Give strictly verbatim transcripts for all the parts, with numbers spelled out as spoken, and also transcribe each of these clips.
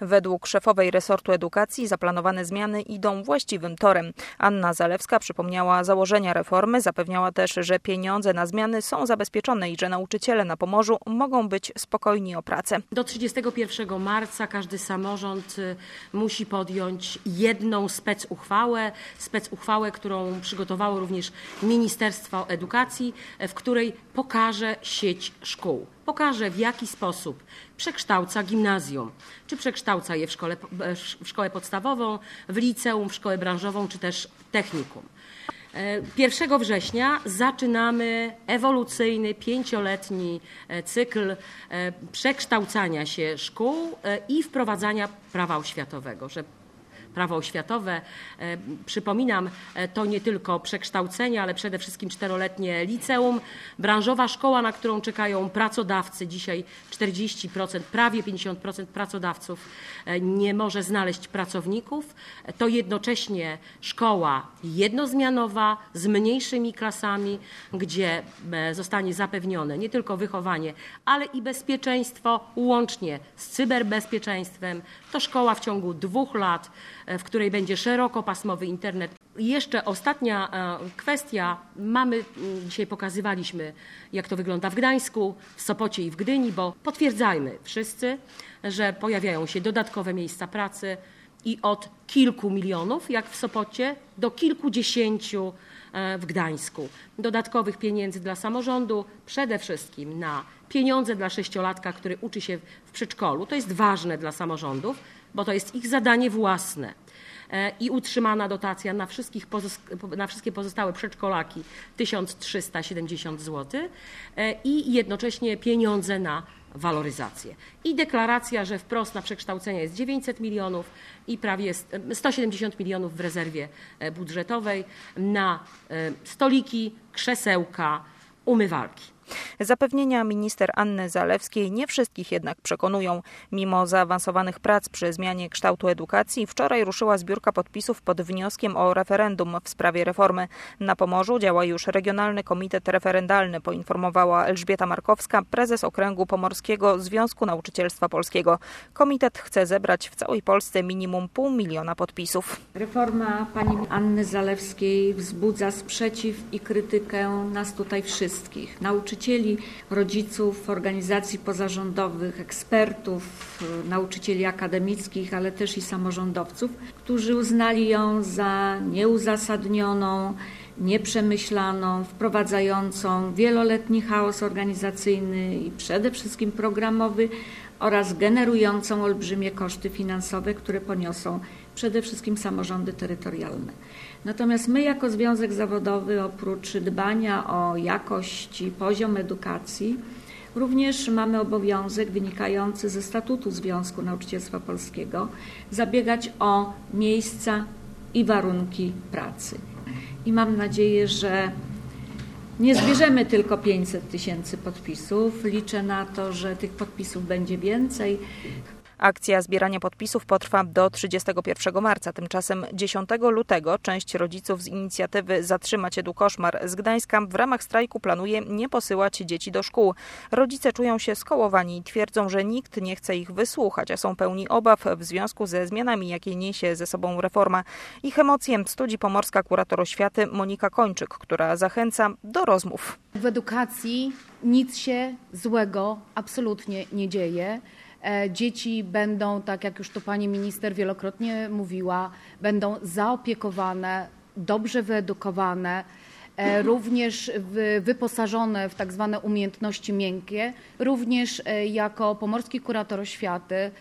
Według szefowej resortu edukacji zaplanowane zmiany idą właściwym torem. Anna Zalewska przypomniała założenia reformy, zapewniała też, że pieniądze na zmiany są zabezpieczone i że nauczyciele na Pomorzu mogą być spokojni o pracę. Do trzydziestego pierwszego marca każdy samorząd musi podjąć jedną specuchwałę, specuchwałę, którą przygotowało również Ministerstwo Edukacji, w której pokaże sieć szkół. Pokaże, w jaki sposób przekształca gimnazjum, czy przekształca je w, szkole, w szkołę podstawową, w liceum, w szkołę branżową, czy też technikum. pierwszego września zaczynamy ewolucyjny, pięcioletni cykl przekształcania się szkół i wprowadzania prawa oświatowego, że Prawo oświatowe, e, przypominam, e, to nie tylko przekształcenie, ale przede wszystkim czteroletnie liceum, branżowa szkoła, na którą czekają pracodawcy. Dzisiaj czterdzieści procent, prawie pięćdziesiąt procent pracodawców e, nie może znaleźć pracowników. E, to jednocześnie szkoła jednozmianowa z mniejszymi klasami, gdzie e, zostanie zapewnione nie tylko wychowanie, ale i bezpieczeństwo łącznie z cyberbezpieczeństwem. To szkoła w ciągu dwóch lat, w której będzie szerokopasmowy internet. I jeszcze ostatnia kwestia. Mamy, dzisiaj pokazywaliśmy, jak to wygląda w Gdańsku, w Sopocie i w Gdyni, bo potwierdzajmy wszyscy, że pojawiają się dodatkowe miejsca pracy i od kilku milionów, jak w Sopocie, do kilkudziesięciu w Gdańsku. Dodatkowych pieniędzy dla samorządu, przede wszystkim na pieniądze dla sześciolatka, który uczy się w przedszkolu. To jest ważne dla samorządów, bo to jest ich zadanie własne. I utrzymana dotacja na, wszystkich na wszystkie pozostałe przedszkolaki tysiąc trzysta siedemdziesiąt złotych i jednocześnie pieniądze na waloryzację. I deklaracja, że wprost na przekształcenie jest dziewięćset milionów i prawie sto siedemdziesiąt milionów w rezerwie budżetowej na stoliki, krzesełka, umywalki. Zapewnienia minister Anny Zalewskiej nie wszystkich jednak przekonują. Mimo zaawansowanych prac przy zmianie kształtu edukacji, wczoraj ruszyła zbiórka podpisów pod wnioskiem o referendum w sprawie reformy. Na Pomorzu działa już Regionalny Komitet Referendalny, poinformowała Elżbieta Markowska, prezes Okręgu Pomorskiego Związku Nauczycielstwa Polskiego. Komitet chce zebrać w całej Polsce minimum pół miliona podpisów. Reforma pani Anny Zalewskiej wzbudza sprzeciw i krytykę nas tutaj wszystkich, nauczycieli, rodziców, organizacji pozarządowych, ekspertów, nauczycieli akademickich, ale też i samorządowców, którzy uznali ją za nieuzasadnioną, nieprzemyślaną, wprowadzającą wieloletni chaos organizacyjny i przede wszystkim programowy oraz generującą olbrzymie koszty finansowe, które poniosą przede wszystkim samorządy terytorialne. Natomiast my jako Związek Zawodowy, oprócz dbania o jakość i poziom edukacji, również mamy obowiązek wynikający ze statutu Związku Nauczycielstwa Polskiego zabiegać o miejsca i warunki pracy. I mam nadzieję, że nie zbierzemy tylko pięćset tysięcy podpisów. Liczę na to, że tych podpisów będzie więcej. Akcja zbierania podpisów potrwa do trzydziestego pierwszego marca. Tymczasem dziesiątego lutego część rodziców z inicjatywy Zatrzymać Edukoszmar z Gdańska w ramach strajku planuje nie posyłać dzieci do szkół. Rodzice czują się skołowani i twierdzą, że nikt nie chce ich wysłuchać, a są pełni obaw w związku ze zmianami, jakie niesie ze sobą reforma. Ich emocje studzi pomorska kurator oświaty Monika Kończyk, która zachęca do rozmów. W edukacji nic się złego absolutnie nie dzieje. Dzieci będą, tak jak już to pani minister wielokrotnie mówiła, będą zaopiekowane, dobrze wyedukowane, również wyposażone w tak zwane umiejętności miękkie. Również jako pomorski kurator oświaty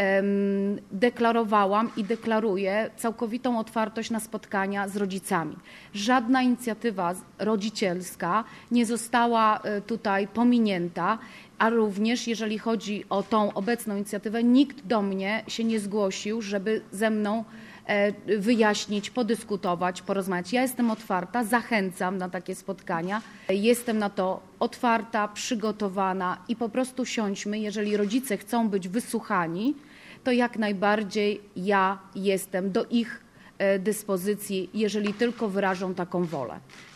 deklarowałam i deklaruję całkowitą otwartość na spotkania z rodzicami. Żadna inicjatywa rodzicielska nie została tutaj pominięta, a również jeżeli chodzi o tą obecną inicjatywę, nikt do mnie się nie zgłosił, żeby ze mną wyjaśnić, podyskutować, porozmawiać. Ja jestem otwarta, zachęcam na takie spotkania. Jestem na to otwarta, przygotowana i po prostu siądźmy. Jeżeli rodzice chcą być wysłuchani, to jak najbardziej ja jestem do ich dyspozycji, jeżeli tylko wyrażą taką wolę.